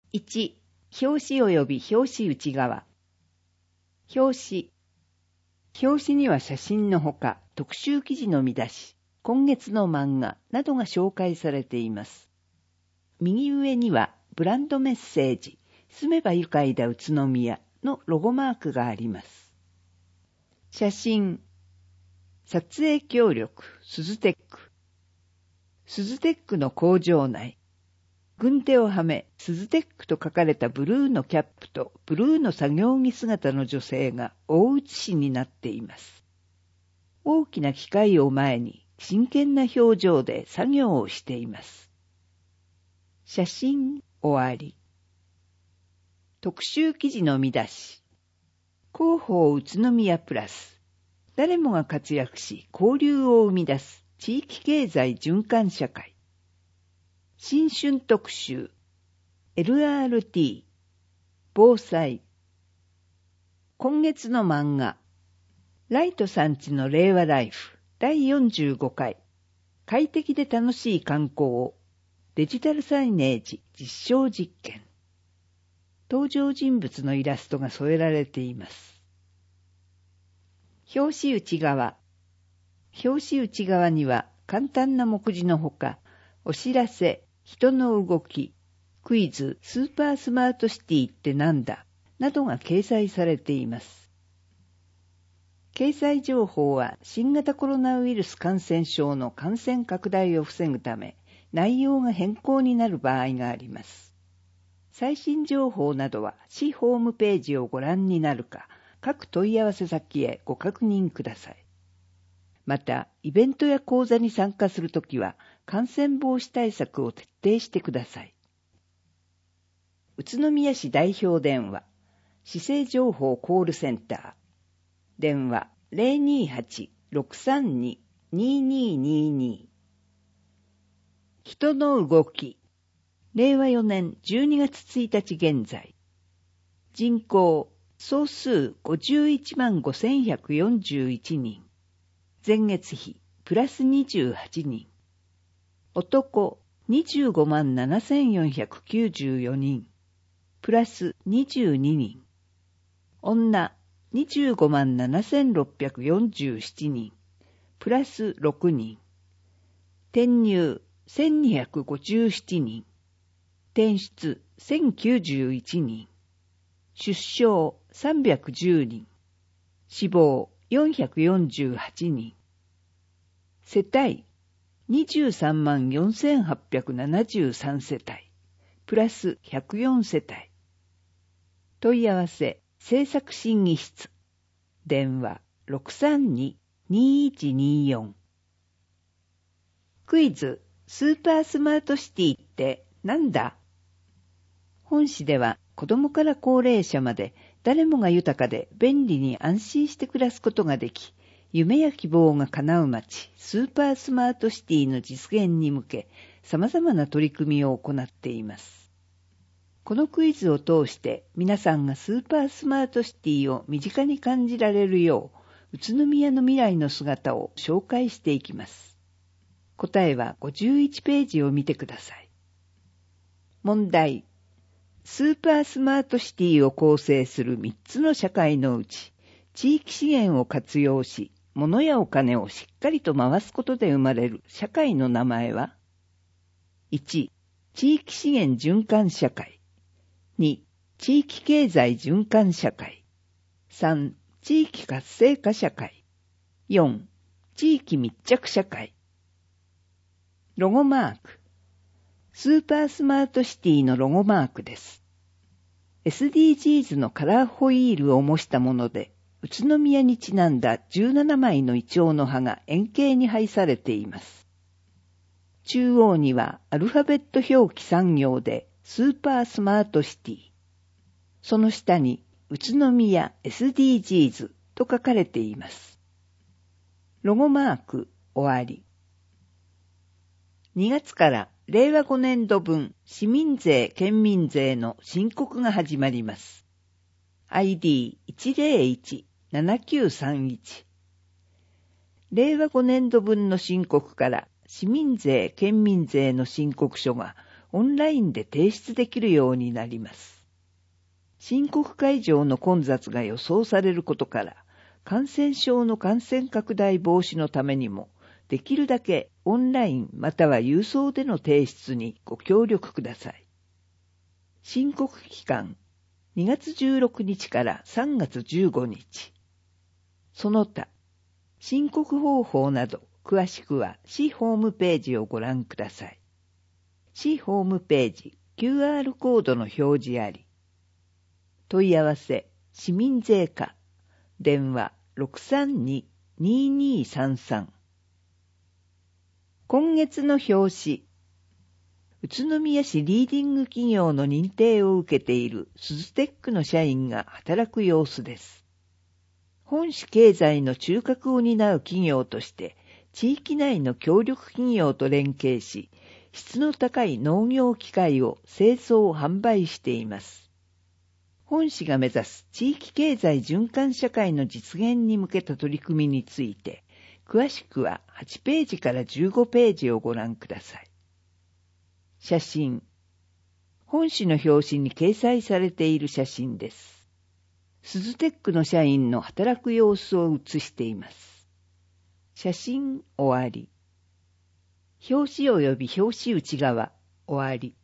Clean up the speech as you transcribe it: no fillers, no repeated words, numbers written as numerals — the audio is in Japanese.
1、表紙及び表紙内側。表紙。表紙には写真のほか、特集記事の見出し、今月の漫画などが紹介されています。右上にはブランドメッセージ、住めば愉快だ宇都宮のロゴマークがあります。写真。撮影協力、スズテック。スズテックの工場内。軍手をはめ、スズテックと書かれたブルーのキャップとブルーの作業着姿の女性が大写しになっています。大きな機械を前に真剣な表情で作業をしています。写真終わり。特集記事の見出し。広報宇都宮プラス。誰もが活躍し交流を生み出す地域経済循環社会。新春特集、LRT、防災。今月の漫画、ライトさんちの令和ライフ第45回、快適で楽しい観光を、デジタルサイネージ実証実験。登場人物のイラストが添えられています。表紙内側。表紙内側には簡単な目次のほか、お知らせ、人の動き、クイズ、スーパースマートシティってなんだなどが掲載されています。掲載情報は新型コロナウイルス感染症の感染拡大を防ぐため内容が変更になる場合があります。最新情報などは市ホームページをご覧になるか各問い合わせ先へご確認ください。また、イベントや講座に参加するときは、感染防止対策を徹底してください。宇都宮市代表電話、市政情報コールセンター、電話 028-632-2222。人の動き、令和4年12月1日現在、人口、総数515,141人。前月比プラス28人。男257,494人。プラス22人。女257,647人。プラス6人。転入1,257人。転出1,091人。出生310人。死亡448人。世帯234,873世帯。プラス104世帯。問い合わせ、政策審議室。電話632-2124。クイズ、スーパースマートシティってなんだ？本誌では子供から高齢者まで誰もが豊かで便利に安心して暮らすことができ、夢や希望が叶う街、スーパースマートシティの実現に向け、様々な取り組みを行っています。このクイズを通して皆さんがスーパースマートシティを身近に感じられるよう、宇都宮の未来の姿を紹介していきます。答えは51ページを見てください。問題。スーパースマートシティを構成する3つの社会のうち、地域資源を活用し、物やお金をしっかりと回すことで生まれる社会の名前は？ 1. 地域資源循環社会。2. 地域経済循環社会。3. 地域活性化社会。4. 地域密着社会。ロゴマーク。スーパースマートシティのロゴマークです。SDGs のカラーホイールを模したもので、宇都宮にちなんだ17枚のイチョウの葉が円形に配されています。中央にはアルファベット表記3行でスーパースマートシティ。その下に宇都宮 SDGs と書かれています。ロゴマーク終わり。2月から令和5年度分市民税・県民税の申告が始まります。ID101-7931。令和5年度分の申告から市民税・県民税の申告書がオンラインで提出できるようになります。申告会場の混雑が予想されることから、感染症の感染拡大防止のためにも、できるだけオンラインまたは郵送での提出にご協力ください。申告期間、2月16日から3月15日。その他、申告方法など詳しくは市ホームページをご覧ください。市ホームページ QR コードの表示あり。問い合わせ市民税課電話 632-2233。今月の表紙。宇都宮市リーディング企業の認定を受けているスズテックの社員が働く様子です。本市経済の中核を担う企業として、地域内の協力企業と連携し、質の高い農業機械を製造・販売しています。本市が目指す地域経済循環社会の実現に向けた取り組みについて、詳しくは8ページから15ページをご覧ください。写真。本誌の表紙に掲載されている写真です。スズテックの社員の働く様子を写しています。写真終わり。表紙及び表紙内側終わり。